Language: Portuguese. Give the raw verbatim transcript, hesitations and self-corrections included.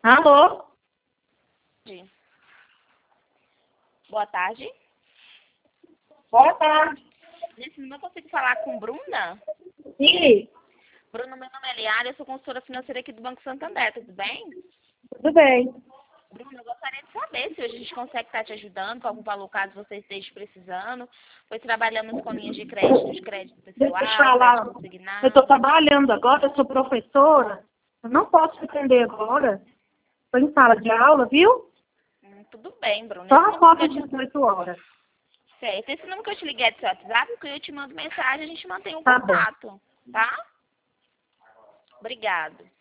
Alô? Boa tarde. Boa tarde. Nesse número eu consigo falar com Bruna? Sim, Bruna, meu nome é Eliara, eu sou consultora financeira aqui do Banco Santander, tudo bem? tudo bem. Bruna, eu gostaria de saber se hoje a gente consegue estar te ajudando com algum valor caso você esteja precisando, pois trabalhamos com linhas de crédito, de crédito Deixa eu te pessoal, falar, crédito eu estou consignado. trabalhando agora, eu sou professora. Eu não posso atender agora. Estou em sala de aula, viu? Hum, tudo bem, Bruna. Só Esse a número que foto eu às te... dezoito horas. Certo. Esse número que eu te liguei é do seu WhatsApp, porque eu te mando mensagem, a gente mantém o Tá bom. contato, tá? Obrigado.